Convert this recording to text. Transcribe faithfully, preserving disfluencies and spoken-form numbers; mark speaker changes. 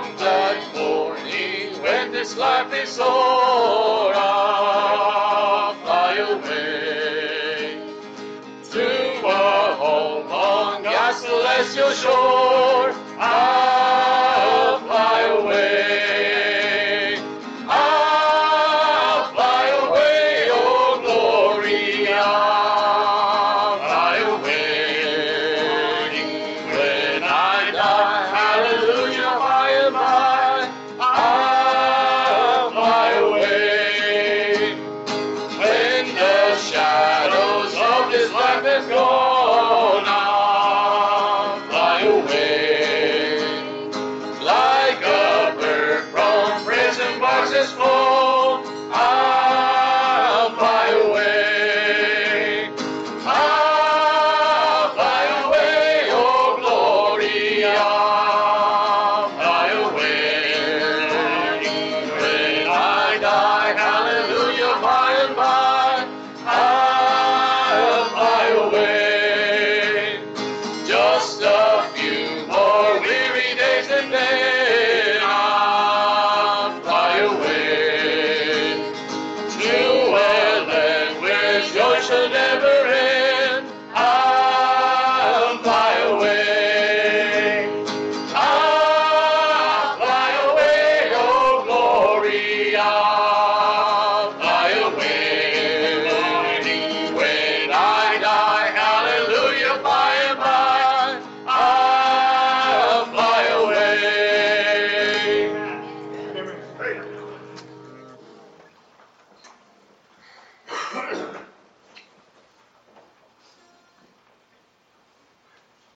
Speaker 1: Come glad morning when this life is o'er, I'll fly away to a home on God's celestial shore. I'll fly away. I'll fly away, oh glory, I'll fly away. When I die, hallelujah, by and by, I'll fly away. When the shadows of this life have gone, I'll fly away. Like a bird from prison boxes full,